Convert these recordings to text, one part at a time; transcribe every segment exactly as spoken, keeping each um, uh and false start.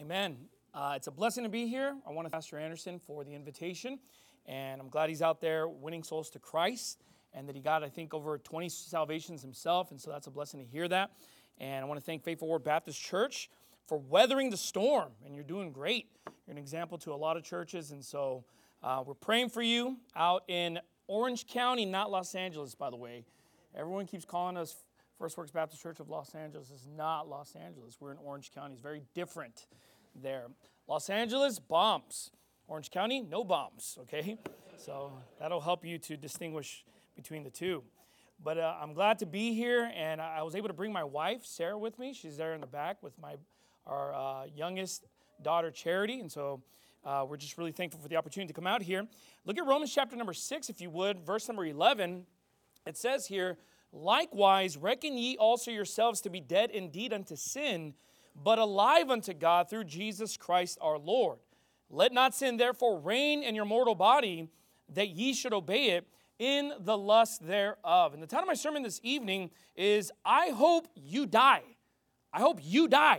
Amen. Uh, it's a blessing to be here. I want to thank Pastor Anderson for the invitation, and I'm glad he's out there winning souls to Christ, and that he got, I think, over twenty salvations himself, and so that's a blessing to hear that. And I want to thank Faithful Word Baptist Church for weathering the storm, and you're doing great. You're an example to a lot of churches, and so uh, we're praying for you out in Orange County, not Los Angeles, by the way. Everyone keeps calling us First Works Baptist Church of Los Angeles. Is not Los Angeles. We're in Orange County. It's very different there. Los Angeles, bombs. Orange County, no bombs, okay? So that'll help you to distinguish between the two. But uh, I'm glad to be here, and I was able to bring my wife, Sarah, with me. She's there in the back with my our uh, youngest daughter, Charity, and so uh, we're just really thankful for the opportunity to come out here. Look at Romans chapter number six, if you would, verse number eleven. It says here, "Likewise, reckon ye also yourselves to be dead indeed unto sin, but alive unto God through Jesus Christ our Lord. Let not sin therefore reign in your mortal body, that ye should obey it in the lust thereof." And the title of my sermon this evening is, I hope you die. I hope you die.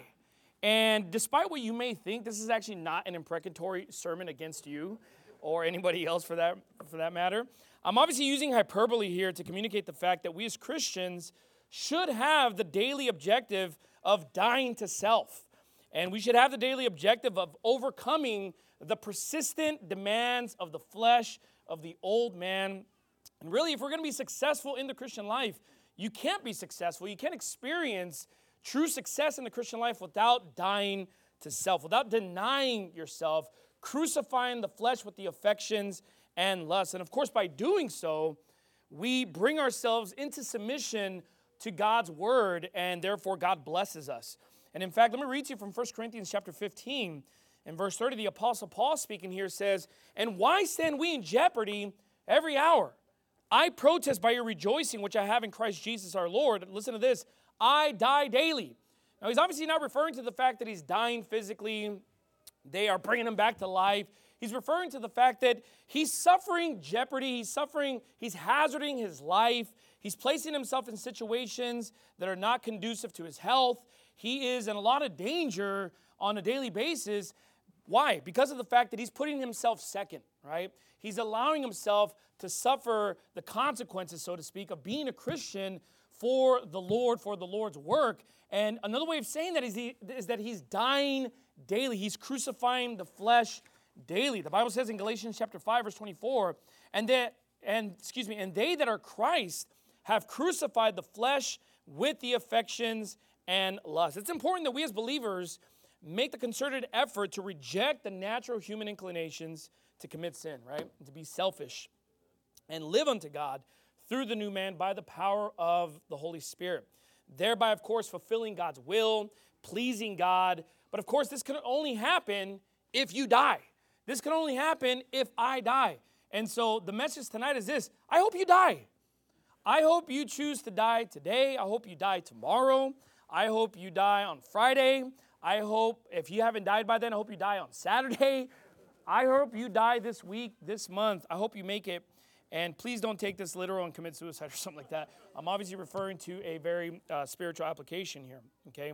And despite what you may think, this is actually not an imprecatory sermon against you or anybody else for that, for that matter. I'm obviously using hyperbole here to communicate the fact that we as Christians should have the daily objective of dying to self. And we should have the daily objective of overcoming the persistent demands of the flesh, of the old man. And really, if we're going to be successful in the Christian life, you can't be successful. You can't experience true success in the Christian life without dying to self, without denying yourself, crucifying the flesh with the affections and lusts. And of course, by doing so, we bring ourselves into submission to God's word, and therefore God blesses us. And in fact, let me read to you from First Corinthians chapter fifteen. In verse thirty, the Apostle Paul speaking here says, "And why stand we in jeopardy every hour? I protest by your rejoicing, which I have in Christ Jesus our Lord." Listen to this. "I die daily." Now, he's obviously not referring to the fact that he's dying physically. They are bringing him back to life. He's referring to the fact that he's suffering jeopardy. He's suffering, he's hazarding his life. He's placing himself in situations that are not conducive to his health. He is in a lot of danger on a daily basis. Why? Because of the fact that he's putting himself second, right? He's allowing himself to suffer the consequences, so to speak, of being a Christian for the Lord, for the Lord's work. And another way of saying that is, he, is that he's dying daily. He's crucifying the flesh daily. The Bible says in Galatians chapter five, verse twenty-four, and that, and excuse me, and they that are Christ have crucified the flesh with the affections and lusts. It's important that we as believers make the concerted effort to reject the natural human inclinations to commit sin, right? And to be selfish and live unto God through the new man by the power of the Holy Spirit. Thereby, of course, fulfilling God's will, pleasing God. But of course, this can only happen if you die. This can only happen if I die. And so the message tonight is this: I hope you die. I hope you choose to die today. I hope you die tomorrow. I hope you die on Friday. I hope, if you haven't died by then, I hope you die on Saturday. I hope you die this week, this month. I hope you make it. And please don't take this literal and commit suicide or something like that. I'm obviously referring to a very uh, spiritual application here, okay?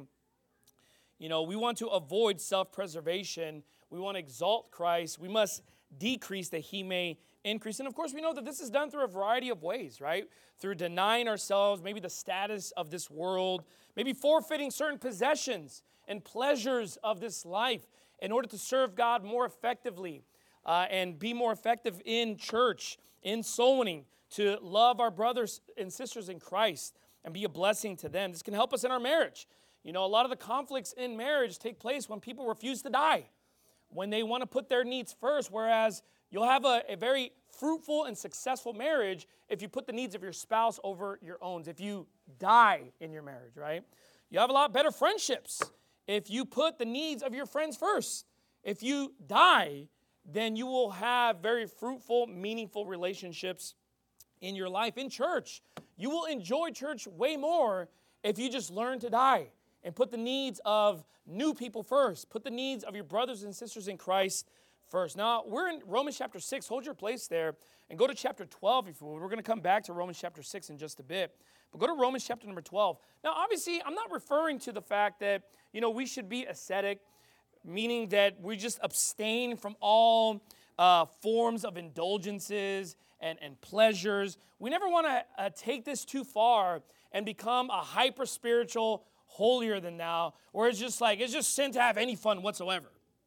You know, we want to avoid self-preservation. We want to exalt Christ. We must decrease that he may increase. And of course, we know that this is done through a variety of ways, right? Through denying ourselves, maybe the status of this world, maybe forfeiting certain possessions and pleasures of this life in order to serve God more effectively uh, and be more effective in church, in soul winning, to love our brothers and sisters in Christ and be a blessing to them. This can help us in our marriage. You know, a lot of the conflicts in marriage take place when people refuse to die, when they want to put their needs first, whereas you'll have a, a very fruitful and successful marriage if you put the needs of your spouse over your own, if you die in your marriage, right? You have a lot better friendships if you put the needs of your friends first. If you die, then you will have very fruitful, meaningful relationships in your life. In church, you will enjoy church way more if you just learn to die and put the needs of new people first. Put the needs of your brothers and sisters in Christ first. Now, we're in Romans chapter six. Hold your place there and go to chapter twelve if you will. We're going to come back to Romans chapter six in just a bit. But go to Romans chapter number twelve. Now, obviously, I'm not referring to the fact that, you know, we should be ascetic. meaning that we just abstain from all uh, forms of indulgences and, and pleasures. We never want to uh, take this too far and become a hyper-spiritual, holier-than-thou, where it's just like, it's just sin to have any fun whatsoever.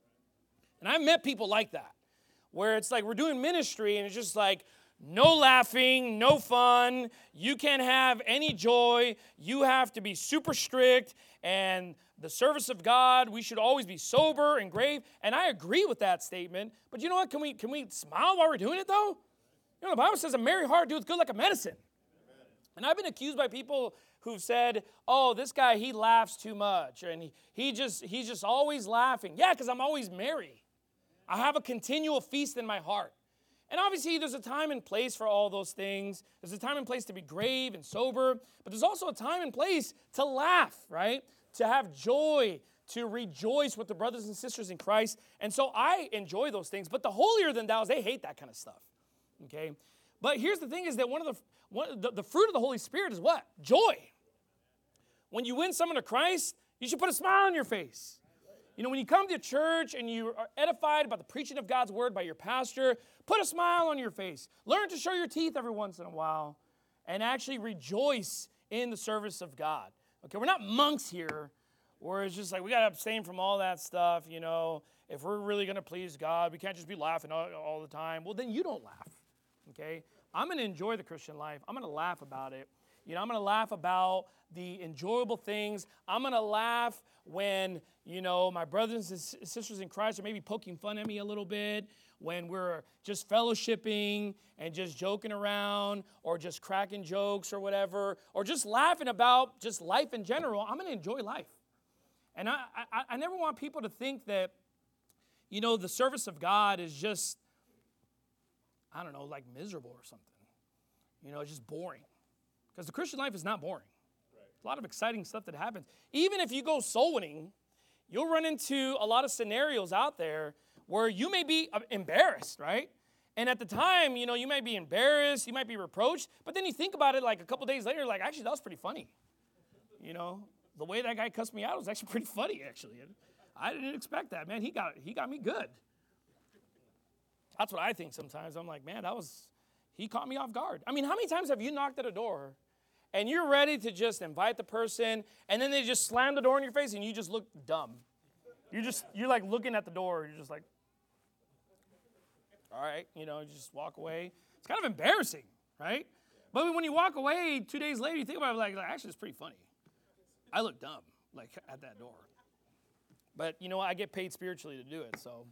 And I've met people like that, where it's like we're doing ministry and it's just like, no laughing, no fun. You can't have any joy. You have to be super strict. And the service of God, we should always be sober and grave. And I agree with that statement. But you know what? Can we can we smile while we're doing it, though? You know, the Bible says a merry heart doeth good like a medicine. Amen. And I've been accused by people who've said, oh, this guy, he laughs too much. And he, he just he's just always laughing. Yeah, because I'm always merry. I have a continual feast in my heart. And obviously, there's a time and place for all those things. There's a time and place to be grave and sober. But there's also a time and place to laugh, right? To have joy, to rejoice with the brothers and sisters in Christ. And so I enjoy those things. But the holier than thous, they hate that kind of stuff, okay? But here's the thing is that one of the, one, the, the fruit of the Holy Spirit is what? Joy. When you win someone to Christ, you should put a smile on your face. You know, when you come to church and you are edified by the preaching of God's word by your pastor, put a smile on your face. Learn to show your teeth every once in a while and actually rejoice in the service of God. Okay, we're not monks here where it's just like we got to abstain from all that stuff, you know. If we're really going to please God, we can't just be laughing all, all the time. Well, then you don't laugh, okay? I'm going to enjoy the Christian life. I'm going to laugh about it. You know, I'm going to laugh about the enjoyable things. I'm going to laugh when, you know, my brothers and sisters in Christ are maybe poking fun at me a little bit, when we're just fellowshipping and just joking around or just cracking jokes or whatever, or just laughing about just life in general. I'm going to enjoy life. And I, I, I never want people to think that, you know, the service of God is just, I don't know, like miserable or something. You know, it's just boring. Because the Christian life is not boring. Right. A lot of exciting stuff that happens. Even if you go soul winning, you'll run into a lot of scenarios out there where you may be embarrassed, right? And at the time, you know, you might be embarrassed, you might be reproached, but then you think about it like a couple days later, like, actually, that was pretty funny. You know, the way that guy cussed me out was actually pretty funny, actually. I didn't expect that, man. He got he got me good. That's what I think sometimes. I'm like, man, that was, he caught me off guard. I mean, how many times have you knocked at a door and you're ready to just invite the person, and then they just slam the door in your face and you just look dumb? You're just, you're like looking at the door. You're just like, all right, you know, you just walk away. It's kind of embarrassing, right? But when you walk away two days later, you think about it like, actually, it's pretty funny. I look dumb, like, at that door. But, you know, I get paid spiritually to do it, so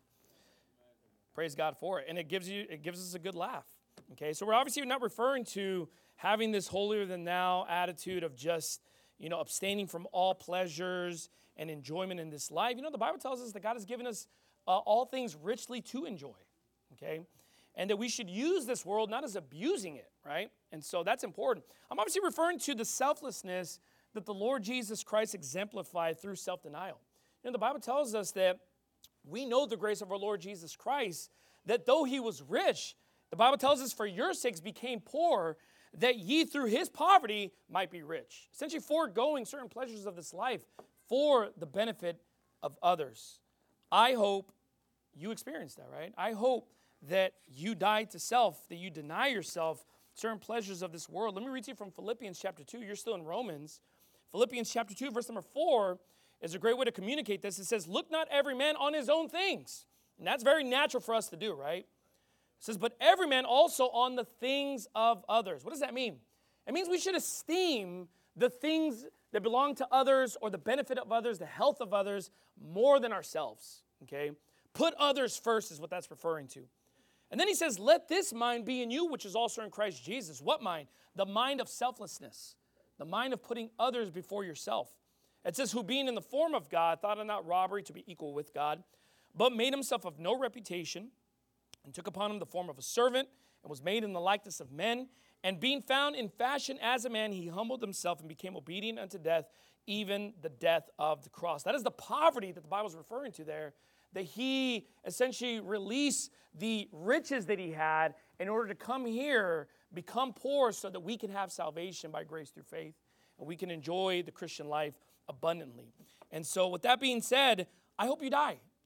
praise God for it. And it gives you, it gives us a good laugh, okay? So we're obviously not referring to having this holier-than-thou attitude of just, you know, abstaining from all pleasures and enjoyment in this life. You know, the Bible tells us that God has given us uh, all things richly to enjoy, okay? And that we should use this world not as abusing it, right? And so that's important. I'm obviously referring to the selflessness that the Lord Jesus Christ exemplified through self-denial. You know, the Bible tells us that we know the grace of our Lord Jesus Christ, that though he was rich, the Bible tells us for your sakes became poor, that ye through his poverty might be rich. Essentially foregoing certain pleasures of this life for the benefit of others. I hope you experience that, right? I hope that you die to self, that you deny yourself certain pleasures of this world. Let me read to you from Philippians chapter two. You're still in Romans. Philippians chapter two, verse number four is a great way to communicate this. It says, look not every man on his own things. And that's very natural for us to do, right? It says, but every man also on the things of others. What does that mean? It means we should esteem the things that belong to others or the benefit of others, the health of others, more than ourselves, okay? Put others first is what that's referring to. And then he says, let this mind be in you, which is also in Christ Jesus. What mind? The mind of selflessness, the mind of putting others before yourself. It says, who being in the form of God, thought it not robbery to be equal with God, but made himself of no reputation, and took upon him the form of a servant, and was made in the likeness of men. And being found in fashion as a man, he humbled himself and became obedient unto death, even the death of the cross. That is the poverty that the Bible is referring to there, that he essentially released the riches that he had in order to come here, become poor so that we can have salvation by grace through faith, and we can enjoy the Christian life abundantly. And so with that being said, I hope you die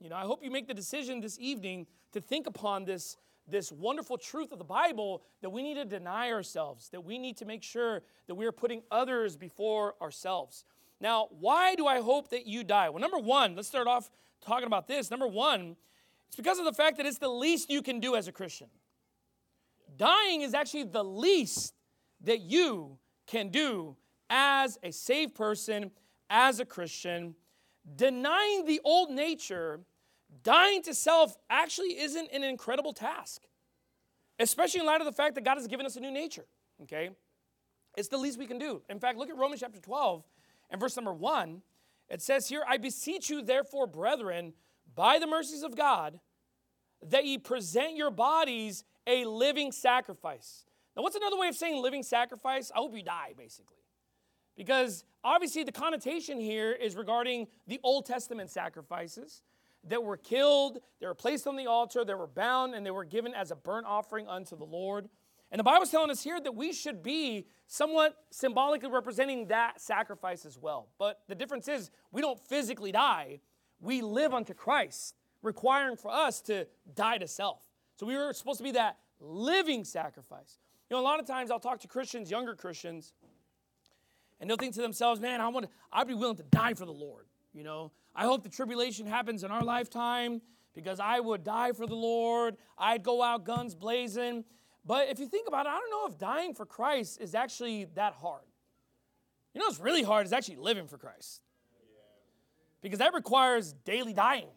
You know, I hope you make the decision this evening to think upon this, this wonderful truth of the Bible, that we need to deny ourselves, that we need to make sure that we are putting others before ourselves. Now, why do I hope that you die? Well, number one, let's start off talking about this. Number one, it's because of the fact that it's the least you can do as a Christian. Dying is actually the least that you can do as a saved person, as a Christian. Denying the old nature, dying to self, actually isn't an incredible task, especially in light of the fact that God has given us a new nature, okay? It's the least we can do. In fact, look at Romans chapter twelve and verse number one. It says here, I beseech you, therefore, brethren, by the mercies of God, that ye present your bodies a living sacrifice. Now, what's another way of saying living sacrifice? I hope you die, basically. Because obviously the connotation here is regarding the Old Testament sacrifices that were killed, they were placed on the altar, they were bound, and they were given as a burnt offering unto the Lord. And the Bible's telling us here that we should be somewhat symbolically representing that sacrifice as well. But the difference is we don't physically die. We live unto Christ, requiring for us to die to self. So we were supposed to be that living sacrifice. You know, a lot of times I'll talk to Christians, younger Christians, and they'll think to themselves, man, I want to, I'd be willing to die for the Lord. You know, I hope the tribulation happens in our lifetime because I would die for the Lord. I'd go out guns blazing. But if you think about it, I don't know if dying for Christ is actually that hard. You know what's really hard is actually living for Christ. Because that requires daily dying.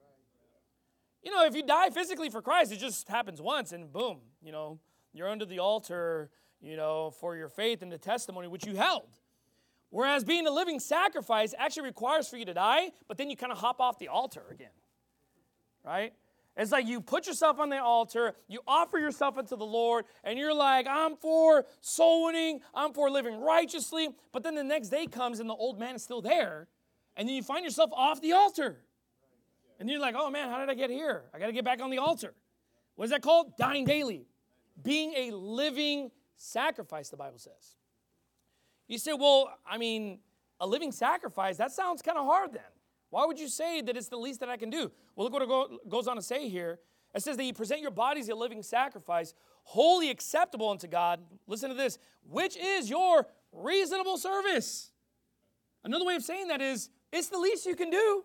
You know, if you die physically for Christ, it just happens once and boom, you know, you're under the altar, you know, for your faith and the testimony which you held. Whereas being a living sacrifice actually requires for you to die, but then you kind of hop off the altar again, right? It's like you put yourself on the altar, you offer yourself unto the Lord, and you're like, I'm for soul winning, I'm for living righteously, but then the next day comes and the old man is still there, and then you find yourself off the altar. And you're like, oh man, how did I get here? I got to get back on the altar. What is that called? Dying daily. Being a living sacrifice, the Bible says. You say, well, I mean, a living sacrifice, that sounds kind of hard then. Why would you say that it's the least that I can do? Well, look what it go, goes on to say here. It says that you present your bodies a living sacrifice, wholly acceptable unto God. Listen to this, which is your reasonable service. Another way of saying that is, it's the least you can do.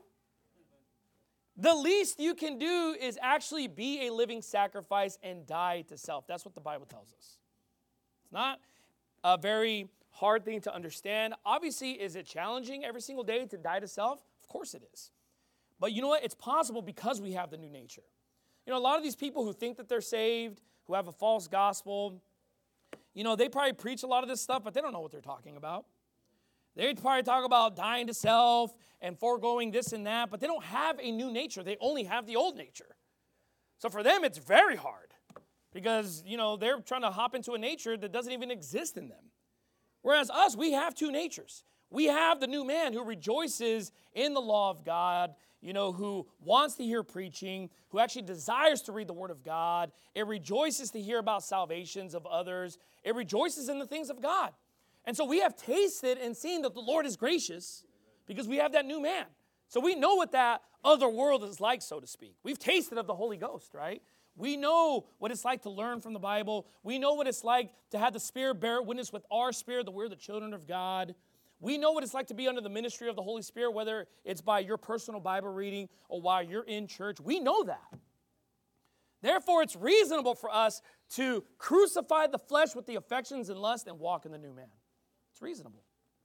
The least you can do is actually be a living sacrifice and die to self. That's what the Bible tells us. It's not a very hard thing to understand. Obviously, is it challenging every single day to die to self? Of course it is. But you know what? It's possible because we have the new nature. You know, a lot of these people who think that they're saved, who have a false gospel, you know, they probably preach a lot of this stuff, but they don't know what they're talking about. They probably talk about dying to self and foregoing this and that, but they don't have a new nature. They only have the old nature. So for them, it's very hard because, you know, they're trying to hop into a nature that doesn't even exist in them. Whereas us, we have two natures. We have the new man who rejoices in the law of God, you know, who wants to hear preaching, who actually desires to read the word of God. It rejoices to hear about salvations of others. It rejoices in the things of God. And so we have tasted and seen that the Lord is gracious because we have that new man. So we know what that other world is like, so to speak. We've tasted of the Holy Ghost, right? We know what it's like to learn from the Bible. We know what it's like to have the Spirit bear witness with our spirit that we're the children of God. We know what it's like to be under the ministry of the Holy Spirit, whether it's by your personal Bible reading or while you're in church. We know that. Therefore, it's reasonable for us to crucify the flesh with the affections and lust and walk in the new man. It's reasonable.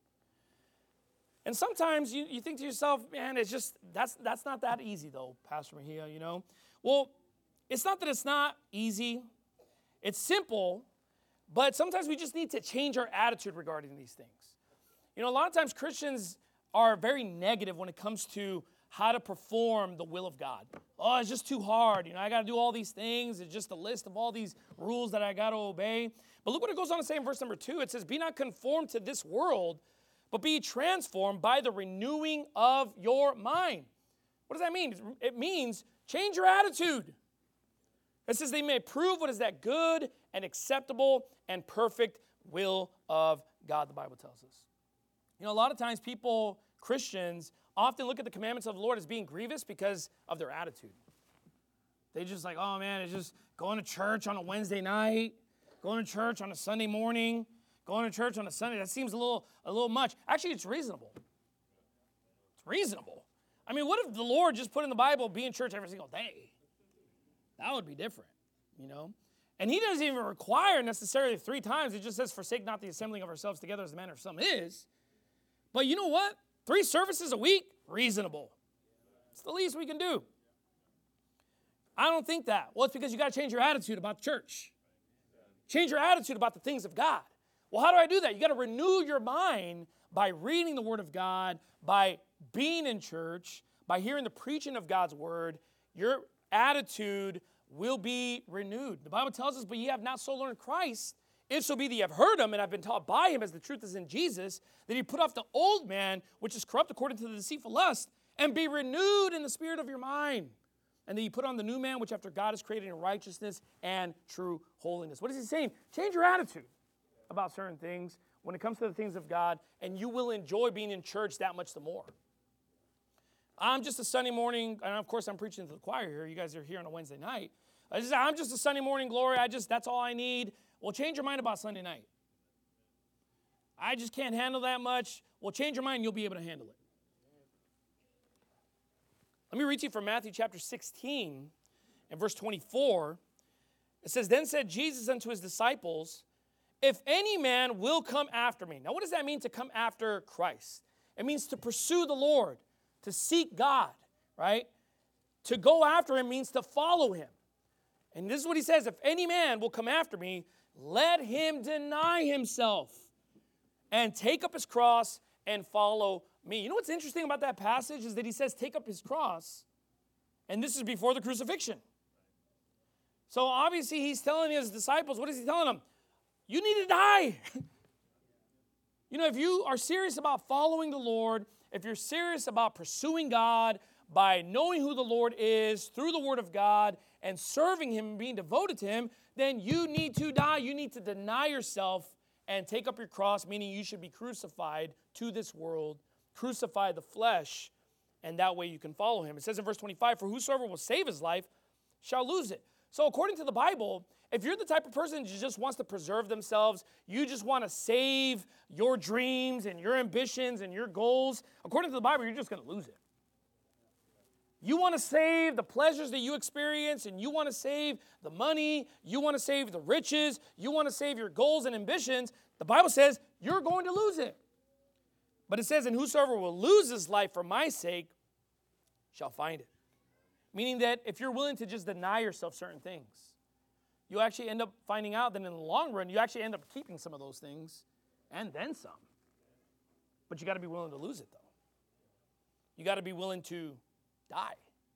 And sometimes you, you think to yourself, man, it's just, that's, that's not that easy though, Pastor Mejia, you know. Well, it's not that it's not easy. It's simple, but sometimes we just need to change our attitude regarding these things. You know, a lot of times Christians are very negative when it comes to how to perform the will of God. Oh, it's just too hard. You know, I got to do all these things. It's just a list of all these rules that I got to obey. But look what it goes on to say in verse number two. It says, be not conformed to this world, but be transformed by the renewing of your mind. What does that mean? It means change your attitude. It says they may prove what is that good and acceptable and perfect will of God, the Bible tells us. You know, a lot of times people, Christians, often look at the commandments of the Lord as being grievous because of their attitude. They just like, oh man, it's just going to church on a Wednesday night, going to church on a Sunday morning, going to church on a Sunday. That seems a little, a little much. Actually, it's reasonable. It's reasonable. I mean, what if the Lord just put in the Bible, be in church every single day? That would be different, you know? And he doesn't even require necessarily three times. It just says, forsake not the assembling of ourselves together as the manner of some is. But you know what? Three services a week, reasonable. It's the least we can do. I don't think that. Well, it's because you got to change your attitude about church. Change your attitude about the things of God. Well, how do I do that? You got to renew your mind by reading the Word of God, by being in church, by hearing the preaching of God's Word. Your attitude will be renewed. The Bible tells us, but ye have not so learned Christ, if so be that ye have heard him and have been taught by him, as the truth is in Jesus, that ye put off the old man, which is corrupt according to the deceitful lust, and be renewed in the spirit of your mind. And that ye put on the new man, which after God is created in righteousness and true holiness. What is he saying? Change your attitude about certain things when it comes to the things of God, and you will enjoy being in church that much the more. I'm just a Sunday morning, and of course I'm preaching to the choir here. You guys are here on a Wednesday night. I just, I'm just a Sunday morning glory. I just, that's all I need. Well, change your mind about Sunday night. I just can't handle that much. Well, change your mind, you'll be able to handle it. Let me read to you from Matthew chapter sixteen and verse twenty-four. It says, then said Jesus unto his disciples, if any man will come after me. Now, what does that mean to come after Christ? It means to pursue the Lord, to seek God, right? To go after him means to follow him. And this is what he says, if any man will come after me, let him deny himself and take up his cross and follow me. You know what's interesting about that passage is that he says take up his cross, and this is before the crucifixion. So obviously he's telling his disciples, what is he telling them? You need to die. You know, if you are serious about following the Lord, if you're serious about pursuing God by knowing who the Lord is through the Word of God and serving him and being devoted to him, then you need to die. You need to deny yourself and take up your cross, meaning you should be crucified to this world, crucify the flesh, and that way you can follow him. It says in verse twenty-five, for whosoever will save his life shall lose it. So according to the Bible, if you're the type of person who just wants to preserve themselves, you just want to save your dreams and your ambitions and your goals, according to the Bible, you're just going to lose it. You want to save the pleasures that you experience, and you want to save the money, you want to save the riches, you want to save your goals and ambitions, the Bible says you're going to lose it. But it says, and whosoever will lose his life for my sake shall find it. Meaning that if you're willing to just deny yourself certain things, you actually end up finding out that in the long run, you actually end up keeping some of those things and then some. But you got to be willing to lose it, though. You got to be willing to die.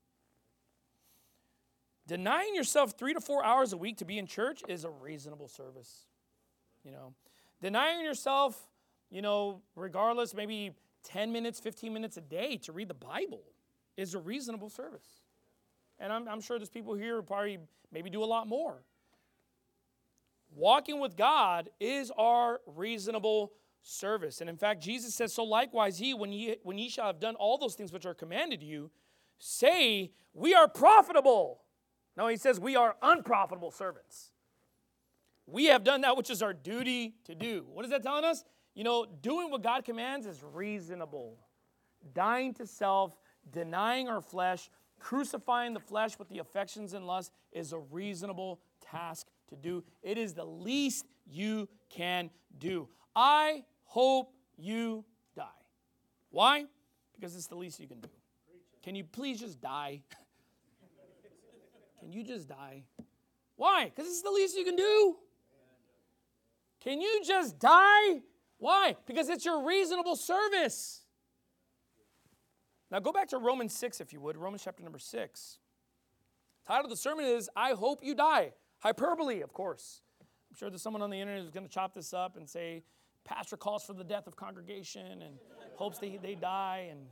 Denying yourself three to four hours a week to be in church is a reasonable service. You know, denying yourself, you know, regardless, maybe ten minutes, fifteen minutes a day to read the Bible is a reasonable service. And I'm, I'm sure there's people here who probably maybe do a lot more. Walking with God is our reasonable service. And in fact, Jesus says, so likewise ye, when ye, when ye shall have done all those things which are commanded you, say, we are profitable. No, he says, we are unprofitable servants. We have done that which is our duty to do. What is that telling us? You know, doing what God commands is reasonable. Dying to self, denying our flesh, crucifying the flesh with the affections and lusts is a reasonable task to do. It is the least you can do. I hope you die. Why? Because it's the least you can do. Can you please just die? Can you just die? Why? Because it's the least you can do. Can you just die? Why? Because it's your reasonable service. Now go back to Romans six, if you would. Romans chapter number six. The title of the sermon is, I hope you die. Hyperbole, of course. I'm sure there's someone on the internet who's going to chop this up and say, pastor calls for the death of congregation and hopes they, they die. And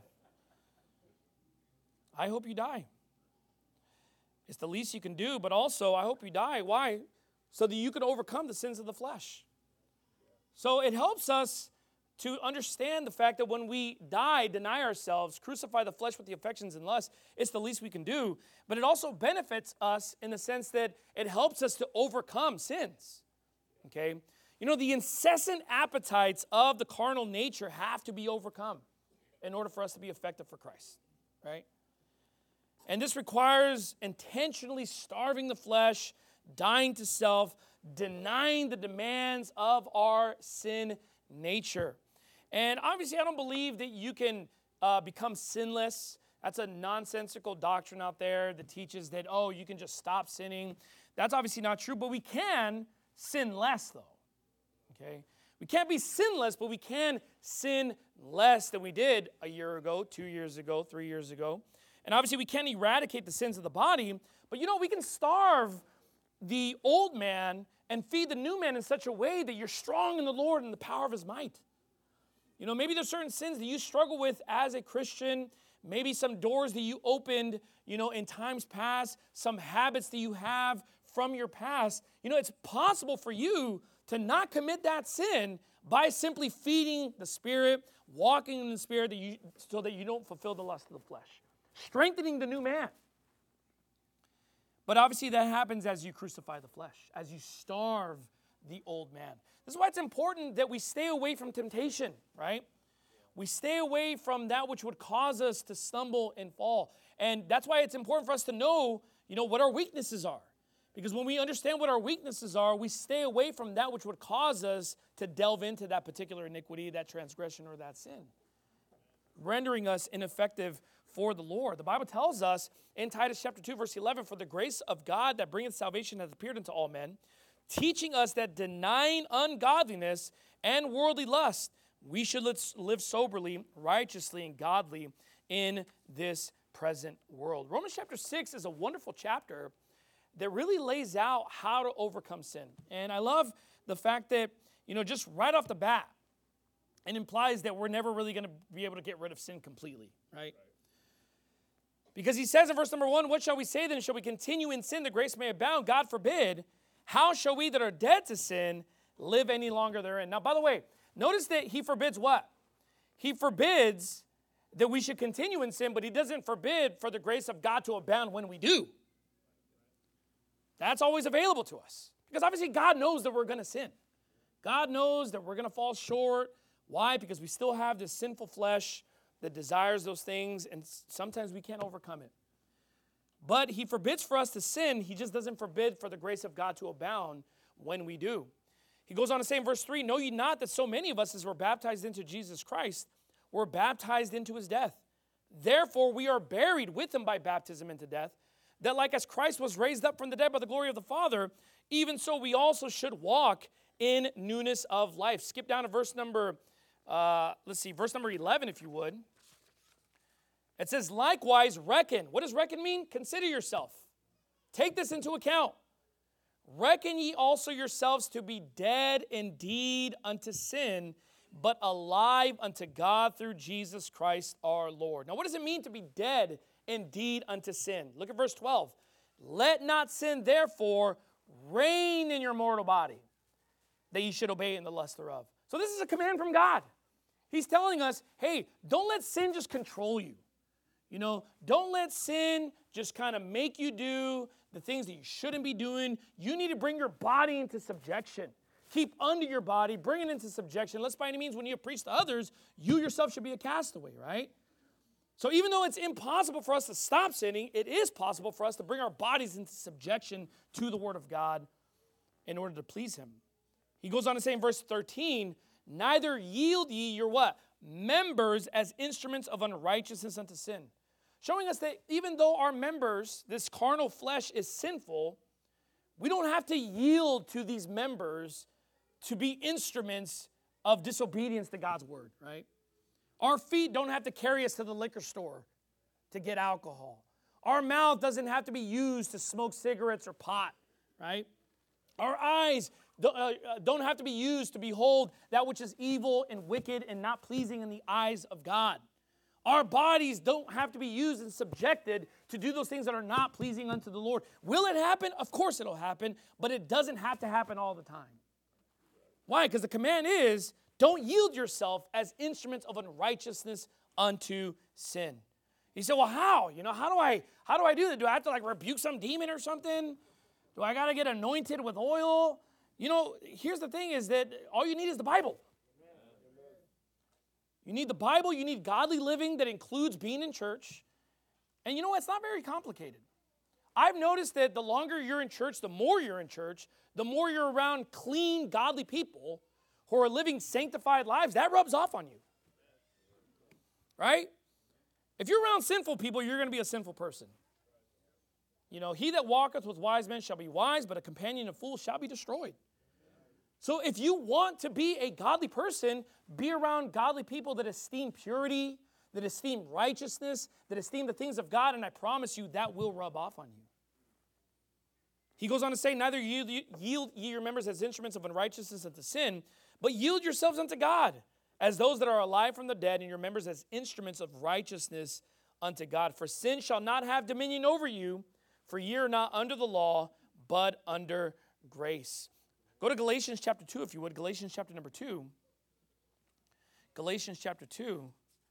I hope you die. It's the least you can do, but also I hope you die. Why? So that you can overcome the sins of the flesh. So it helps us to understand the fact that when we die, deny ourselves, crucify the flesh with the affections and lusts, it's the least we can do. But it also benefits us in the sense that it helps us to overcome sins. Okay? You know, the incessant appetites of the carnal nature have to be overcome in order for us to be effective for Christ. Right? And this requires intentionally starving the flesh, dying to self, denying the demands of our sin nature. And obviously, I don't believe that you can uh, become sinless. That's a nonsensical doctrine out there that teaches that, oh, you can just stop sinning. That's obviously not true, but we can sin less, though. Okay? We can't be sinless, but we can sin less than we did a year ago, two years ago, three years ago. And obviously, we can't eradicate the sins of the body, but you know, we can starve the old man and feed the new man in such a way that you're strong in the Lord and the power of his might. You know, maybe there's certain sins that you struggle with as a Christian, maybe some doors that you opened, you know, in times past, some habits that you have from your past. You know, it's possible for you to not commit that sin by simply feeding the Spirit, walking in the Spirit that you, so that you don't fulfill the lust of the flesh, strengthening the new man. But obviously that happens as you crucify the flesh, as you starve the old man. This is why it's important that we stay away from temptation, right? We stay away from that which would cause us to stumble and fall. And that's why it's important for us to know, you know, what our weaknesses are. Because when we understand what our weaknesses are, we stay away from that which would cause us to delve into that particular iniquity, that transgression, or that sin, rendering us ineffective for the Lord. The Bible tells us in Titus chapter two, verse eleven, for the grace of God that bringeth salvation hath appeared unto all men, teaching us that denying ungodliness and worldly lust, we should live soberly, righteously, and godly in this present world. Romans chapter six is a wonderful chapter that really lays out how to overcome sin. And I love the fact that, you know, just right off the bat, it implies that we're never really going to be able to get rid of sin completely, right? Because he says in verse number one, what shall we say then? Shall we continue in sin that grace may abound? God forbid. How shall we that are dead to sin live any longer therein? Now, by the way, notice that he forbids what? He forbids that we should continue in sin, but he doesn't forbid for the grace of God to abound when we do. That's always available to us. Because obviously God knows that we're going to sin. God knows that we're going to fall short. Why? Because we still have this sinful flesh that desires those things, and sometimes we can't overcome it. But he forbids for us to sin. He just doesn't forbid for the grace of God to abound when we do. He goes on to say in verse three, know ye not that so many of us as were baptized into Jesus Christ were baptized into his death? Therefore we are buried with him by baptism into death, that like as Christ was raised up from the dead by the glory of the Father, even so we also should walk in newness of life. Skip down to verse number, uh, let's see, verse number eleven, if you would. It says, likewise, reckon. What does reckon mean? Consider yourself. Take this into account. Reckon ye also yourselves to be dead indeed unto sin, but alive unto God through Jesus Christ our Lord. Now, what does it mean to be dead indeed unto sin? Look at verse twelve. Let not sin, therefore, reign in your mortal body, that ye should obey in the lust thereof. So this is a command from God. He's telling us, hey, don't let sin just control you. You know, don't let sin just kind of make you do the things that you shouldn't be doing. You need to bring your body into subjection. Keep under your body, bring it into subjection. Lest by any means when you preach to others, you yourself should be a castaway, right? So even though it's impossible for us to stop sinning, it is possible for us to bring our bodies into subjection to the Word of God in order to please him. He goes on to say in verse thirteen, neither yield ye your what? Members as instruments of unrighteousness unto sin. Showing us that even though our members, this carnal flesh is sinful, we don't have to yield to these members to be instruments of disobedience to God's word, right? Our feet don't have to carry us to the liquor store to get alcohol. Our mouth doesn't have to be used to smoke cigarettes or pot, right? Our eyes don't have to be used to behold that which is evil and wicked and not pleasing in the eyes of God. Our bodies don't have to be used and subjected to do those things that are not pleasing unto the Lord. Will it happen? Of course it'll happen, but it doesn't have to happen all the time. Why? Because the command is, Don't yield yourself as instruments of unrighteousness unto sin. You say, well, how? You know, how do I how do I do that? Do I have to like rebuke some demon or something? Do I got to get anointed with oil? You know, here's the thing is that all you need is the Bible. You need the Bible. You need godly living that includes being in church. And you know what? It's not very complicated. I've noticed that the longer you're in church, the more you're in church, the more you're around clean, godly people who are living sanctified lives, that rubs off on you. Right? If you're around sinful people, you're going to be a sinful person. You know, he that walketh with wise men shall be wise, but a companion of fools shall be destroyed. So if you want to be a godly person, be around godly people that esteem purity, that esteem righteousness, that esteem the things of God, and I promise you that will rub off on you. He goes on to say, neither yield, yield ye your members as instruments of unrighteousness unto sin, but yield yourselves unto God, as those that are alive from the dead, and your members as instruments of righteousness unto God. For sin shall not have dominion over you, for ye are not under the law, but under grace. Go to Galatians chapter two, if you would. Galatians chapter number two. Galatians chapter two.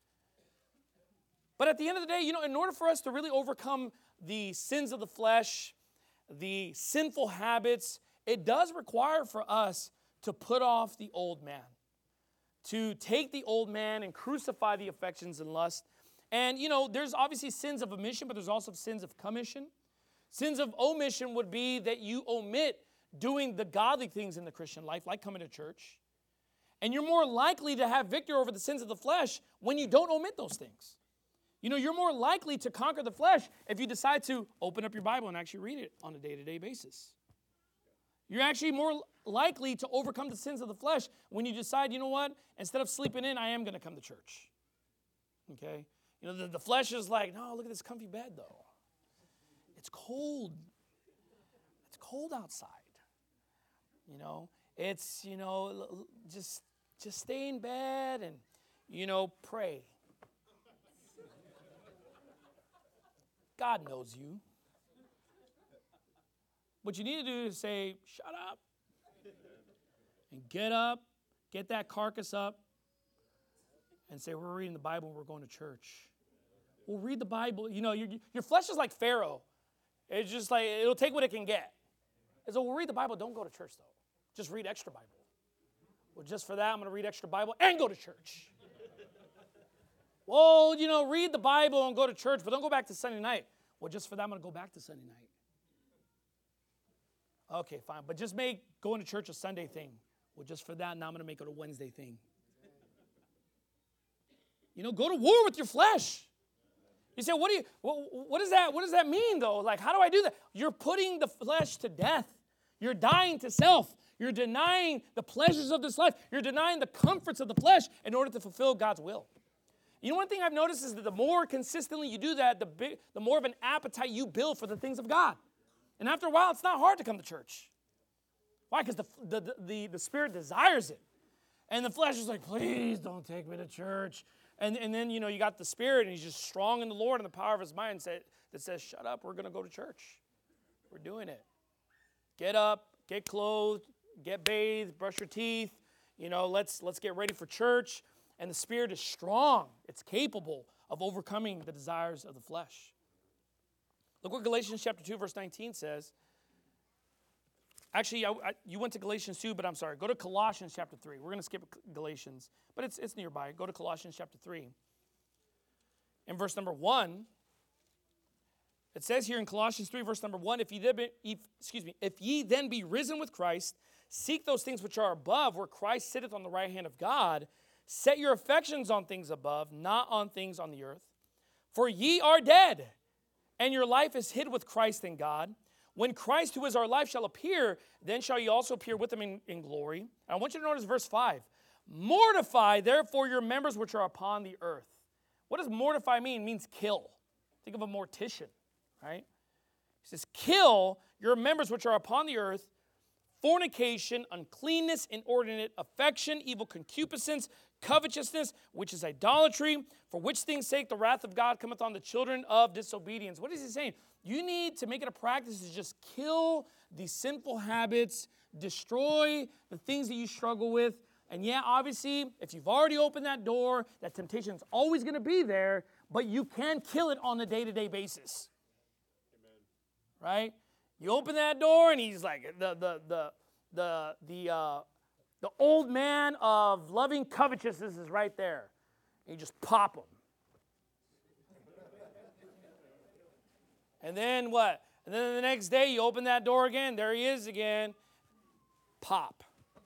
But at the end of the day, you know, in order for us to really overcome the sins of the flesh, the sinful habits, it does require for us to put off the old man, to take the old man and crucify the affections and lust. And, you know, there's obviously sins of omission, but there's also sins of commission. Sins of omission would be that you omit doing the godly things in the Christian life, like coming to church. And you're more likely to have victory over the sins of the flesh when you don't omit those things. You know, you're more likely to conquer the flesh if you decide to open up your Bible and actually read it on a day-to-day basis. You're actually more likely to overcome the sins of the flesh when you decide, you know what, instead of sleeping in, I am going to come to church. Okay? You know, the, the flesh is like, no, look at this comfy bed, though. It's cold. It's cold outside. You know, it's, you know, just, just stay in bed and, you know, pray. God knows you. What you need to do is say, shut up. And get up, get that carcass up, and say, we're reading the Bible and we're going to church. We'll read the Bible. You know, your, your flesh is like Pharaoh. It's just like, it'll take what it can get. And so we'll read the Bible. Don't go to church, though. Just read extra Bible. Well, just for that, I'm going to read extra Bible and go to church. Well, you know, read the Bible and go to church, but don't go back to Sunday night. Well, just for that, I'm going to go back to Sunday night. Okay, fine. But just make going to church a Sunday thing. Well, just for that, now I'm going to make it a Wednesday thing. You know, go to war with your flesh. You say, what do you, what, what does that, what does that mean, though? Like, how do I do that? You're putting the flesh to death. You're dying to self. You're denying the pleasures of this life. You're denying the comforts of the flesh in order to fulfill God's will. You know, one thing I've noticed is that the more consistently you do that, the, big, the more of an appetite you build for the things of God. And after a while, it's not hard to come to church. Why? Because the, the, the, the Spirit desires it. And the flesh is like, please don't take me to church. And, and then, you know, you got the Spirit, and he's just strong in the Lord and the power of his mind that says, shut up, we're going to go to church. We're doing it. Get up, get clothed, get bathed, brush your teeth. You know, let's, let's get ready for church. And the Spirit is strong. It's capable of overcoming the desires of the flesh. Look what Galatians chapter two, verse nineteen says. Actually, I, I, you went to Galatians two, but I'm sorry. Go to Colossians chapter three. We're going to skip Galatians, but it's, it's nearby. Go to Colossians chapter three. In verse number one, it says here in Colossians three, verse number one, if ye then be, if, excuse me, if ye then be risen with Christ, seek those things which are above, where Christ sitteth on the right hand of God. Set your affections on things above, not on things on the earth. For ye are dead, and your life is hid with Christ in God. When Christ, who is our life, shall appear, then shall ye also appear with him in, in glory. And I want you to notice verse five. Mortify, therefore, your members which are upon the earth. What does mortify mean? It means kill. Think of a mortician, right? He says, kill your members which are upon the earth, fornication, uncleanness, inordinate affection, evil concupiscence, covetousness, which is idolatry, for which things' sake the wrath of God cometh on the children of disobedience. What is he saying? You need to make it a practice to just kill these sinful habits, destroy the things that you struggle with, And yeah, obviously, if you've already opened that door, that temptation is always going to be there, but you can kill it on a day-to-day basis. Amen. Right? You open that door, and he's like, the the the the the uh, the old man of loving covetousness is right there. And you just pop him. And then what? And then the next day, you open that door again. There he is again. Pop.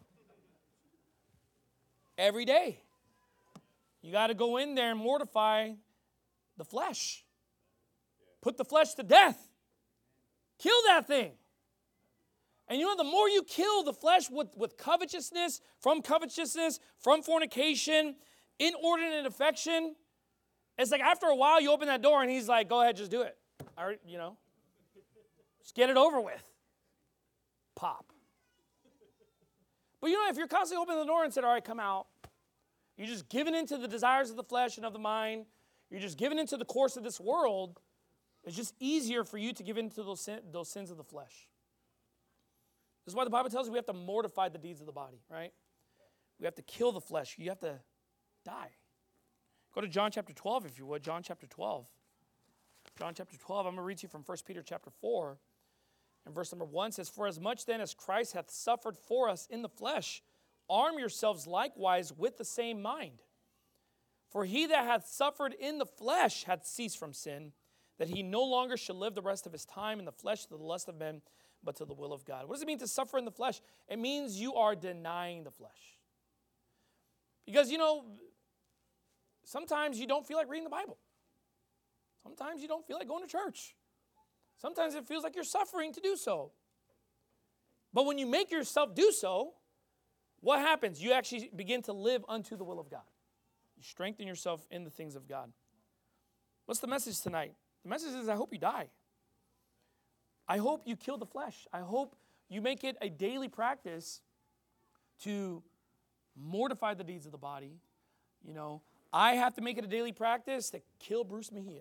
Every day. You got to go in there and mortify the flesh. Put the flesh to death. Kill that thing. And you know, the more you kill the flesh with, with covetousness, from covetousness, from fornication, inordinate affection, it's like after a while you open that door and he's like, go ahead, just do it. I already, you know, just get it over with. Pop. But you know, if you're constantly opening the door and said, all right, come out, you're just giving into the desires of the flesh and of the mind, you're just giving into the course of this world, it's just easier for you to give into those, sin, those sins of the flesh. This is why the Bible tells us we have to mortify the deeds of the body, right? We have to kill the flesh. You have to die. Go to John chapter twelve, if you would. John chapter twelve. John chapter twelve, I'm going to read to you from First Peter chapter four. And verse number one says, for as much then as Christ hath suffered for us in the flesh, arm yourselves likewise with the same mind. For he that hath suffered in the flesh hath ceased from sin, that he no longer shall live the rest of his time in the flesh to the lust of men, but to the will of God. What does it mean to suffer in the flesh? It means you are denying the flesh. Because, you know, sometimes you don't feel like reading the Bible. Sometimes you don't feel like going to church. Sometimes it feels like you're suffering to do so. But when you make yourself do so, what happens? You actually begin to live unto the will of God. You strengthen yourself in the things of God. What's the message tonight? The message is I hope you die. I hope you kill the flesh. I hope you make it a daily practice to mortify the deeds of the body. You know, I have to make it a daily practice to kill Bruce Mejia.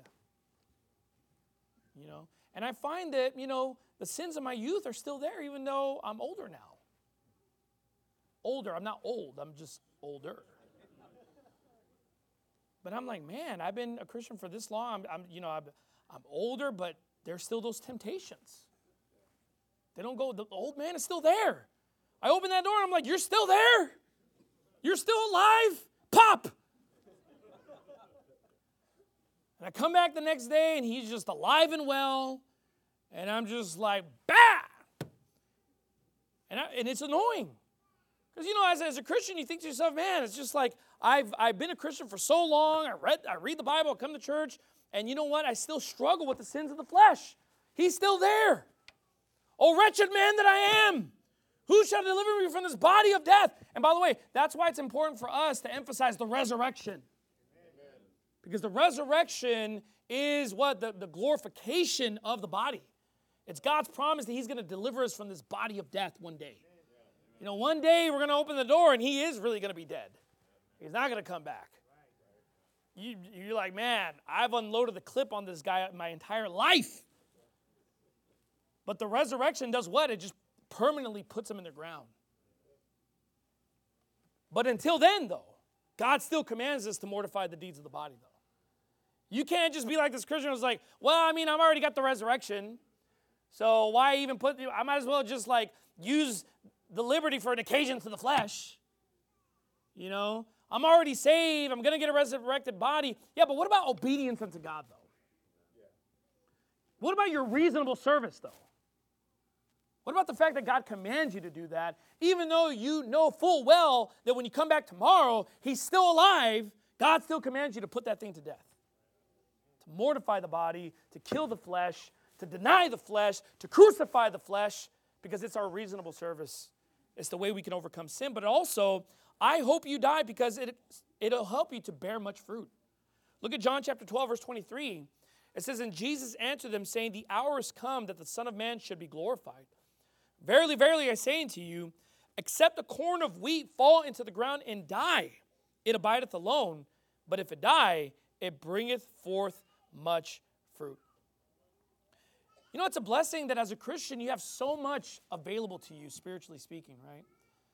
You know, and I find that, you know, the sins of my youth are still there even though I'm older now. Older, I'm not old, I'm just older. But I'm like, man, I've been a Christian for this long. I'm, I'm you know, I'm, I'm older, but there's still those temptations. They don't go, the old man is still there. I open that door and I'm like, you're still there? You're still alive? Pop! And I come back the next day and he's just alive and well. And I'm just like, bah! And, I, and it's annoying. Because, you know, as, as a Christian, you think to yourself, man, it's just like, I've, I've been a Christian for so long. I read, I read the Bible, I come to church. And you know what? I still struggle with the sins of the flesh. He's still there. Oh, wretched man that I am. Who shall deliver me from this body of death? And by the way, that's why it's important for us to emphasize the resurrection. Amen. Because the resurrection is what? The, the glorification of the body. It's God's promise that he's going to deliver us from this body of death one day. You know, one day we're going to open the door and he is really going to be dead. He's not going to come back. You, you're like, man, I've unloaded the clip on this guy my entire life. But the resurrection does what? It just permanently puts him in the ground. But until then, though, God still commands us to mortify the deeds of the body, though. You can't just be like this Christian who's like, well, I mean, I've already got the resurrection, so why even put, I might as well just like use the liberty for an occasion to the flesh. You know? I'm already saved. I'm going to get a resurrected body. Yeah, but what about obedience unto God, though? What about your reasonable service, though? What about the fact that God commands you to do that, even though you know full well that when you come back tomorrow, he's still alive, God still commands you to put that thing to death, to mortify the body, to kill the flesh, to deny the flesh, to crucify the flesh, because it's our reasonable service. It's the way we can overcome sin, but also, I hope you die because it, it'll help you to bear much fruit. Look at John chapter twelve, verse twenty-three. It says, and Jesus answered them, saying, the hour is come that the Son of Man should be glorified. Verily, verily, I say unto you, except a corn of wheat fall into the ground and die, it abideth alone. But if it die, it bringeth forth much fruit. You know, it's a blessing that as a Christian, you have so much available to you, spiritually speaking, right?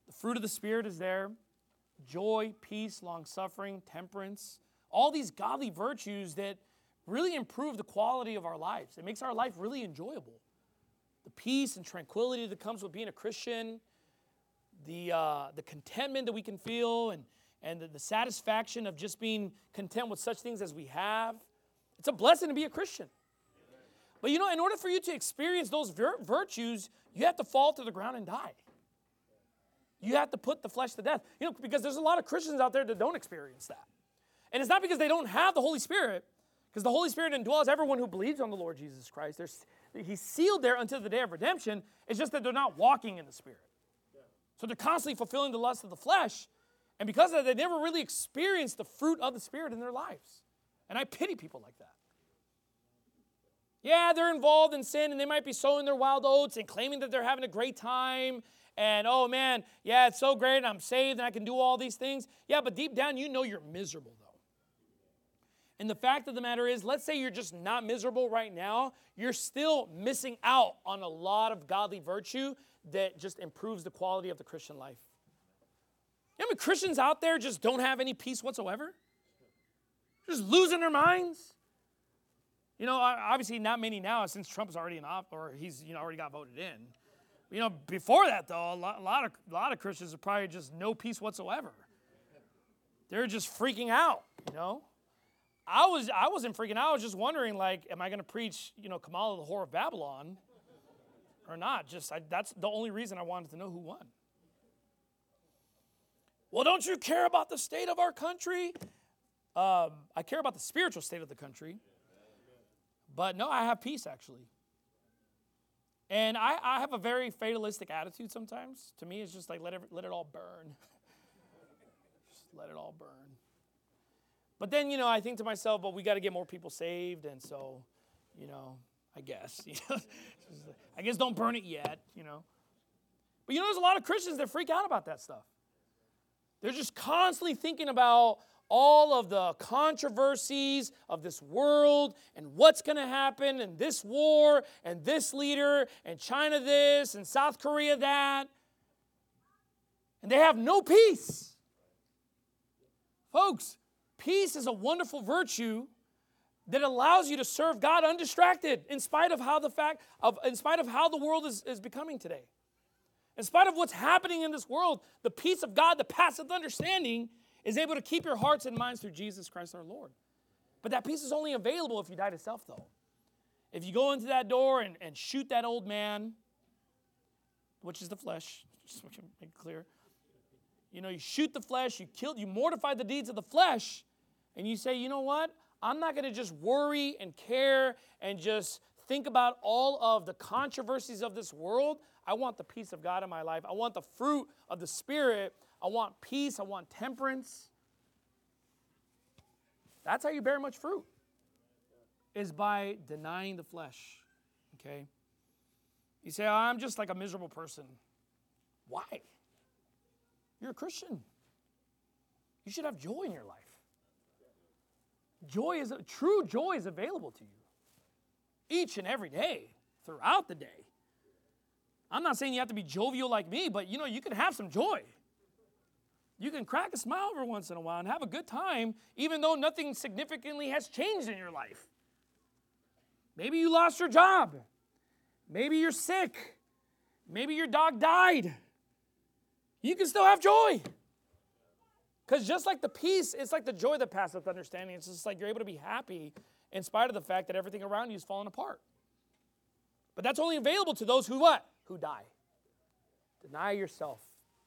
The fruit of the Spirit is there. Joy, peace, long-suffering, temperance. All these godly virtues that really improve the quality of our lives. It makes our life really enjoyable. The peace and tranquility that comes with being a Christian, the uh, the contentment that we can feel, and, and the, the satisfaction of just being content with such things as we have. It's a blessing to be a Christian. But you know, in order for you to experience those vir- virtues, you have to fall to the ground and die. You have to put the flesh to death. You know, because there's a lot of Christians out there that don't experience that. And it's not because they don't have the Holy Spirit, because the Holy Spirit indwells everyone who believes on the Lord Jesus Christ. There's, he's sealed there until the day of redemption. It's just that they're not walking in the Spirit. So they're constantly fulfilling the lust of the flesh. And because of that, they never really experience the fruit of the Spirit in their lives. And I pity people like that. Yeah, they're involved in sin, and they might be sowing their wild oats and claiming that they're having a great time. And, oh, man, yeah, it's so great, and I'm saved, and I can do all these things. Yeah, but deep down, you know you're miserable, though. And the fact of the matter is, let's say you're just not miserable right now, you're still missing out on a lot of godly virtue that just improves the quality of the Christian life. You know how many Christians out there just don't have any peace whatsoever? Just losing their minds. You know, obviously not many now since Trump's already in office, or he's, you know, already got voted in. You know, before that, though, a lot, a lot of a lot of Christians are probably just no peace whatsoever. They're just freaking out, you know. I was I wasn't freaking out. I was just wondering, like, am I going to preach, you know, Kamala, the whore of Babylon, or not? Just I, that's the only reason I wanted to know who won. Well, don't you care about the state of our country? Um, I care about the spiritual state of the country. But no, I have peace, actually. And I, I have a very fatalistic attitude sometimes. To me, it's just like, let it, let it all burn. Just let it all burn. But then, you know, I think to myself, well, we got to get more people saved. And so, you know, I guess. You know, I guess don't burn it yet, you know. But, you know, there's a lot of Christians that freak out about that stuff. They're just constantly thinking about all of the controversies of this world and what's going to happen and this war and this leader and China this and South Korea that. And they have no peace. Folks, peace is a wonderful virtue that allows you to serve God undistracted in spite of how the fact of in spite of how the world is, is becoming today. In spite of what's happening in this world, the peace of God that passeth understanding is able to keep your hearts and minds through Jesus Christ our Lord. But that peace is only available if you die to self, though. If you go into that door and, and shoot that old man, which is the flesh, just to make it clear. You know, you shoot the flesh, you kill, you mortify the deeds of the flesh, and you say, you know what? I'm not going to just worry and care and just think about all of the controversies of this world. I want the peace of God in my life. I want the fruit of the Spirit. I want peace. I want temperance. That's how you bear much fruit, is by denying the flesh, okay? You say, oh, I'm just like a miserable person. Why? You're a Christian. You should have joy in your life. Joy is, true joy is available to you each and every day, throughout the day. I'm not saying you have to be jovial like me, but, you know, you can have some joy. You can crack a smile every once in a while and have a good time, even though nothing significantly has changed in your life. Maybe you lost your job. Maybe you're sick. Maybe your dog died. You can still have joy. Because just like the peace, it's like the joy that passeth understanding. It's just like you're able to be happy in spite of the fact that everything around you is falling apart. But that's only available to those who what? Who die. Deny yourself.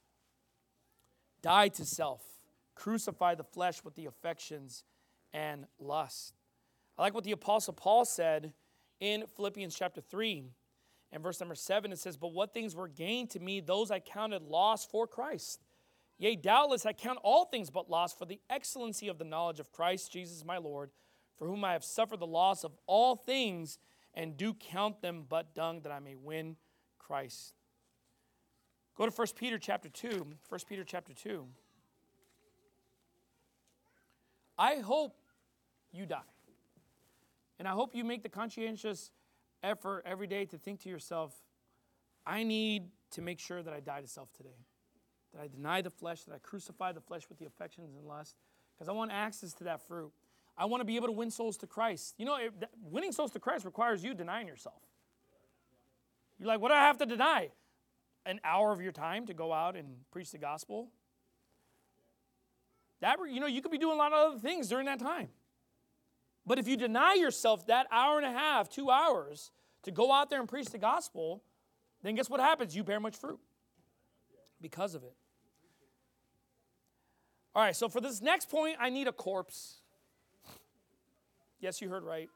Die to self. Crucify the flesh with the affections and lust. I like what the Apostle Paul said in Philippians chapter three and verse number seven. It says, but what things were gained to me, those I counted loss for Christ. Yea, doubtless I count all things but loss for the excellency of the knowledge of Christ Jesus my Lord, for whom I have suffered the loss of all things, and do count them but dung, that I may win Christ. Go to First Peter chapter two. First Peter chapter two. I hope you die. And I hope you make the conscientious effort every day to think to yourself, I need to make sure that I die to self today. that I deny the flesh, that I crucify the flesh with the affections and lust, because I want access to that fruit. I want to be able to win souls to Christ. You know, it, winning souls to Christ requires you denying yourself. You're like, what do I have to deny? An hour of your time to go out and preach the gospel? That, you know, you could be doing a lot of other things during that time. But if you deny yourself that hour and a half, two hours, to go out there and preach the gospel, then guess what happens? You bear much fruit because of it. All right, so for this next point, I need a corpse. Yes, you heard right.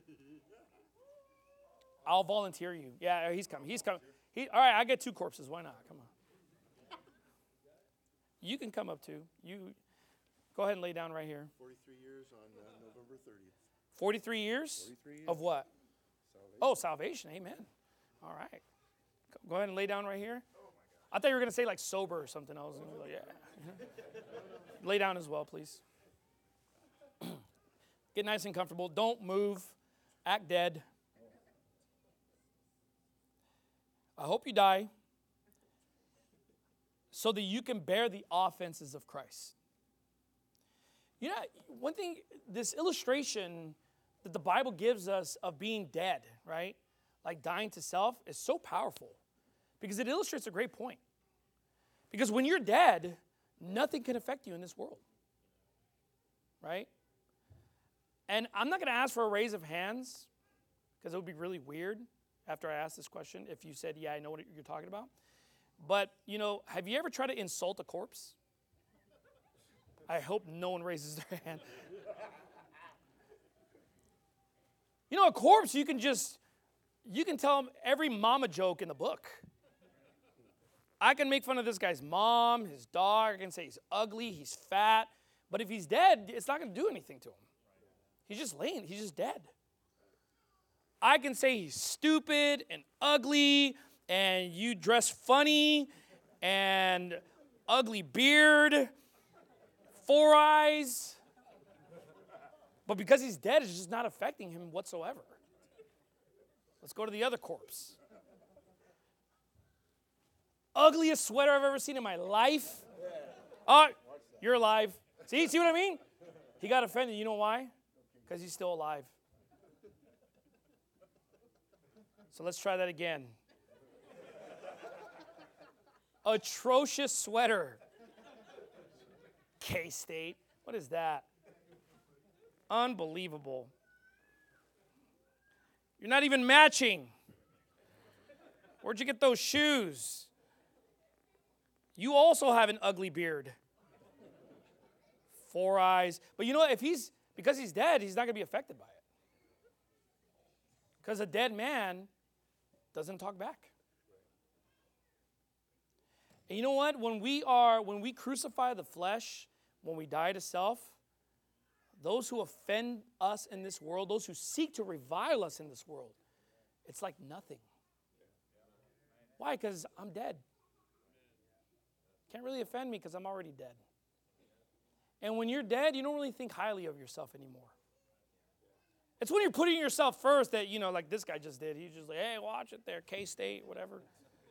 I'll volunteer you. Yeah, he's coming. He's coming. He, all right, I get two corpses. Why not? Come on. You can come up too. You go ahead and lay down right here. forty-three years on uh, November thirtieth. forty-three years? forty-three years. Of what? Salvation. Oh, salvation. Amen. All right. Go ahead and lay down right here. I thought you were going to say like sober or something. I was going to be like, yeah. Lay down as well, please. Get nice and comfortable. Don't move. Act dead. I hope you die so that you can bear the offenses of Christ. You know, one thing, this illustration that the Bible gives us of being dead, right? Like dying to self is so powerful because it illustrates a great point. Because when you're dead, nothing can affect you in this world, right? And I'm not going to ask for a raise of hands because it would be really weird after I ask this question if you said, yeah, I know what you're talking about. But, you know, have you ever tried to insult a corpse? I hope no one raises their hand. You know, a corpse, you can just, you can tell them every mama joke in the book. I can make fun of this guy's mom, his dog. I can say he's ugly, he's fat. But if he's dead, it's not going to do anything to him. He's just laying, he's just dead. I can say he's stupid and ugly, and you dress funny, and ugly beard, four eyes. But because he's dead, it's just not affecting him whatsoever. Let's go to the other corpse. Ugliest sweater I've ever seen in my life. Oh, you're alive. See, see what I mean? He got offended. You know why? Because he's still alive. So let's try that again. Atrocious sweater. K-State. What is that? Unbelievable. You're not even matching. Where'd you get those shoes? You also have an ugly beard. Four eyes. But you know what? If he's, because he's dead, he's not going to be affected by it. Because a dead man doesn't talk back. And you know what? When we are, when we crucify the flesh, when we die to self, those who offend us in this world, those who seek to revile us in this world, it's like nothing. Why? Because I'm dead. Can't really offend me because I'm already dead. And when you're dead, you don't really think highly of yourself anymore. It's when you're putting yourself first that, you know, like this guy just did. He's just like, hey, watch it there, K-State, whatever.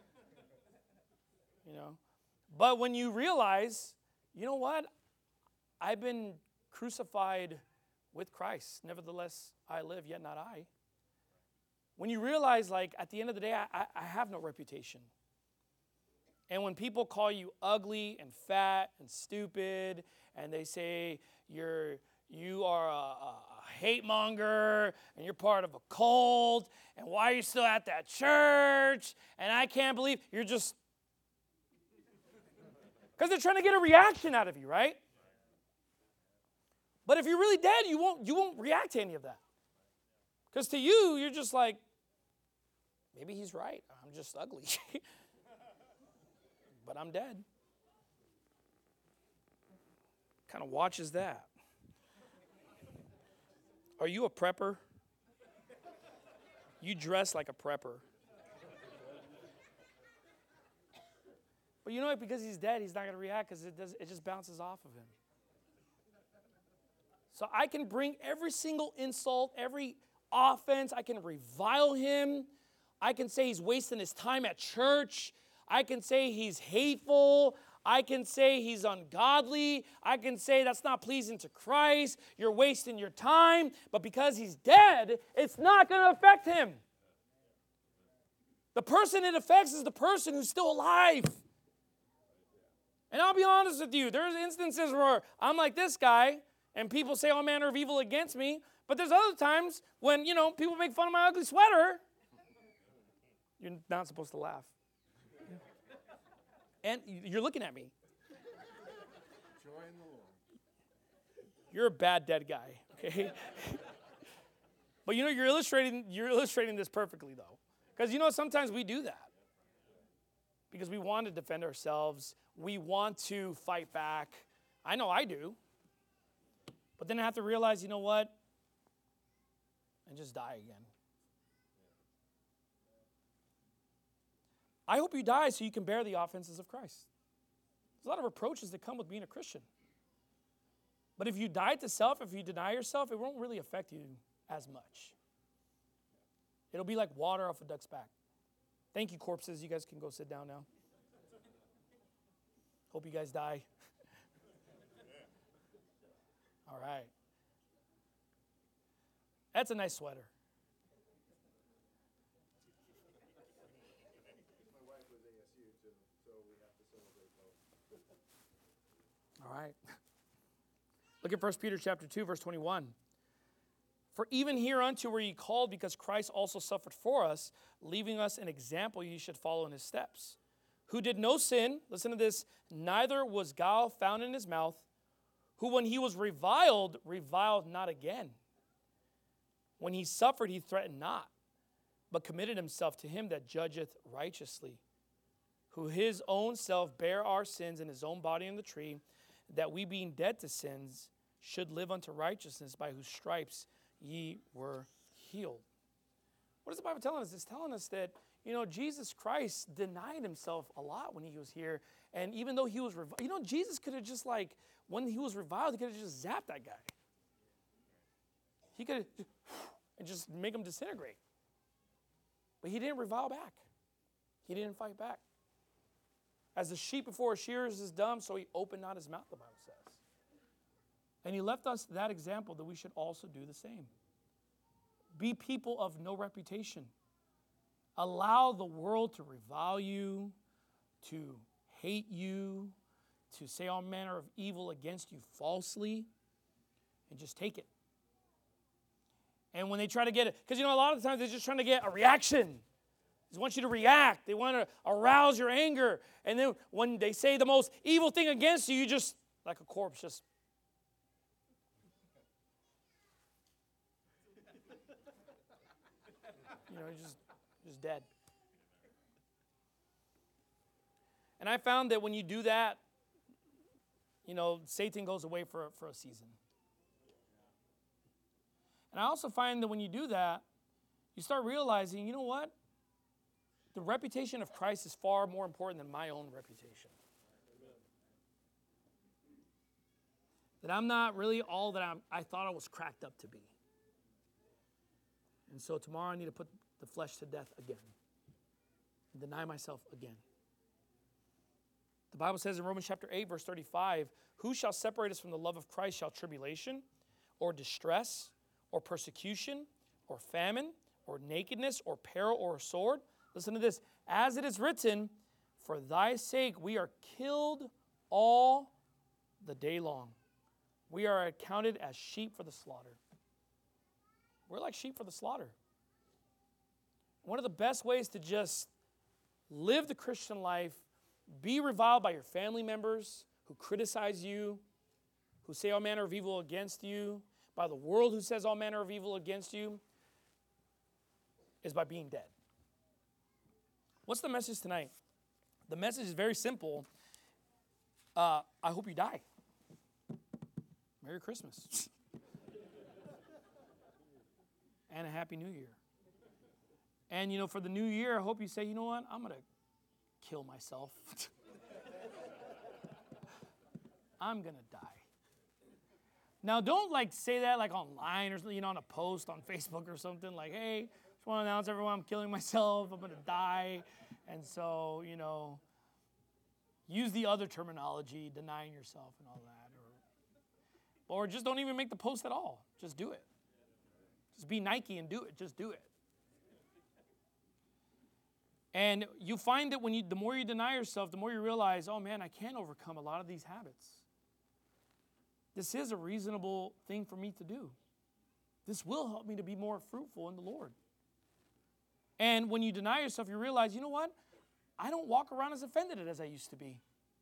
You know. But when you realize, you know what? I've been crucified with Christ. Nevertheless, I live, yet not I. When you realize, like, at the end of the day, I, I, I have no reputation. And when people call you ugly and fat and stupid, and they say you're you are a, a hate monger, and you're part of a cult, and why are you still at that church? And I can't believe you're just, because they're trying to get a reaction out of you, right? But if you're really dead, you won't you won't react to any of that. Because to you, you're just like, maybe he's right. I'm just ugly. But I'm dead. Kind of watches that. Are you a prepper? You dress like a prepper. But you know what? Because he's dead, he's not going to react because it does. It just bounces off of him. So I can bring every single insult, every offense. I can revile him. I can say he's wasting his time at church. I can say he's hateful. I can say he's ungodly. I can say that's not pleasing to Christ. You're wasting your time. But because he's dead, it's not going to affect him. The person it affects is the person who's still alive. And I'll be honest with you, there's instances where I'm like this guy, and people say all manner of evil against me, but there's other times when, you know, people make fun of my ugly sweater. You're not supposed to laugh. And you're looking at me. Joy in the Lord. You're a bad dead guy, okay? But you know, you're illustrating, you're illustrating this perfectly, though. Because, you know, sometimes we do that. Because we want to defend ourselves. We want to fight back. I know I do. But then I have to realize, you know what? And just die again. I hope you die so you can bear the offenses of Christ. There's a lot of reproaches that come with being a Christian. But if you die to self, if you deny yourself, it won't really affect you as much. It'll be like water off a duck's back. Thank you, corpses. You guys can go sit down now. Hope you guys die. All right. That's a nice sweater. My wife was A S U too, so we have to celebrate both. All right. Look at First Peter chapter two, verse twenty-one. For even hereunto were ye called, because Christ also suffered for us, leaving us an example ye should follow in his steps. Who did no sin, listen to this, neither was guile found in his mouth, who when he was reviled, reviled not again. When he suffered, he threatened not, but committed himself to him that judgeth righteously, who his own self bare our sins in his own body on the tree, that we being dead to sins should live unto righteousness, by whose stripes ye were healed. What is the Bible telling us? It's telling us that, you know, Jesus Christ denied himself a lot when he was here. And even though he was, rev- you know, Jesus could have just like, when he was reviled, he could have just zapped that guy. He could have, and just make him disintegrate. But he didn't revile back. He didn't fight back. As the sheep before a shearers is dumb, so he opened not his mouth, the Bible says. And he left us that example that we should also do the same. Be people of no reputation. Allow the world to revile you, to hate you, to say all manner of evil against you falsely, and just take it. And when they try to get it, because you know, a lot of the times they're just trying to get a reaction. They just want you to react. They want to arouse your anger. And then when they say the most evil thing against you, you just, like a corpse, just you know, you're just, just dead. And I found that when you do that, you know, Satan goes away for, for a season. And I also find that when you do that, you start realizing, you know what? The reputation of Christ is far more important than my own reputation. That I'm not really all that I'm, I thought I was cracked up to be. And so tomorrow I need to put the flesh to death again. And deny myself again. The Bible says in Romans chapter eight, verse thirty-five, who shall separate us from the love of Christ? Shall tribulation, or distress, or persecution, or famine, or nakedness, or peril, or a sword? Listen to this. As it is written, for thy sake we are killed all the day long. We are accounted as sheep for the slaughter. We're like sheep for the slaughter. One of the best ways to just live the Christian life, be reviled by your family members who criticize you, who say all manner of evil against you, by the world who says all manner of evil against you, is by being dead. What's the message tonight? The message is very simple. Uh, I hope you die. Merry Christmas. And a Happy New Year. And, you know, for the new year, I hope you say, you know what? I'm going to kill myself. I'm going to die. Now, don't, like, say that, like, online or, you know, on a post on Facebook or something. Like, hey, just want to announce everyone I'm killing myself. I'm going to die. And so, you know, use the other terminology, denying yourself and all that. Or, or just don't even make the post at all. Just do it. Just be Nike and do it. Just do it. And you find that when you, the more you deny yourself, the more you realize, oh man, I can overcome a lot of these habits. This is a reasonable thing for me to do. This will help me to be more fruitful in the Lord. And when you deny yourself, you realize, you know what? I don't walk around as offended as I used to be.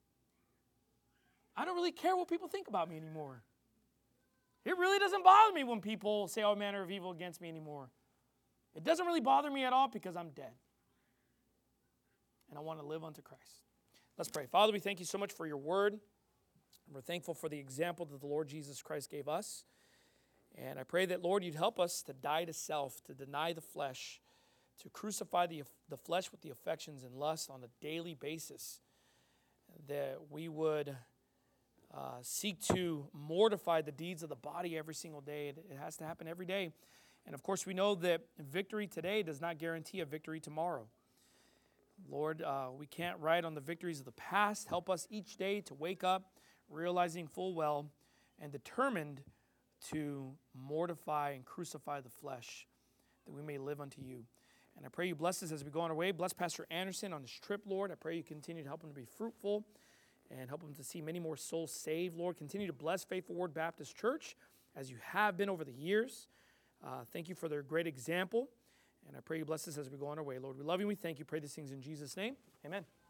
I don't really care what people think about me anymore. It really doesn't bother me when people say all manner of evil against me anymore. It doesn't really bother me at all because I'm dead. And I want to live unto Christ. Let's pray. Father, we thank you so much for your word. And we're thankful for the example that the Lord Jesus Christ gave us. And I pray that, Lord, you'd help us to die to self, to deny the flesh, to crucify the, the flesh with the affections and lust on a daily basis. That we would uh, seek to mortify the deeds of the body every single day. It, it has to happen every day. And of course, we know that victory today does not guarantee a victory tomorrow. Lord, uh, we can't ride on the victories of the past. Help us each day to wake up realizing full well and determined to mortify and crucify the flesh that we may live unto you. And I pray you bless us as we go on our way. Bless Pastor Anderson on his trip, Lord. I pray you continue to help him to be fruitful and help him to see many more souls saved. Lord, continue to bless Faithful Word Baptist Church as you have been over the years. Uh, thank you for their great example. And I pray you bless us as we go on our way. Lord, we love you. We thank you. Pray these things in Jesus' name. Amen.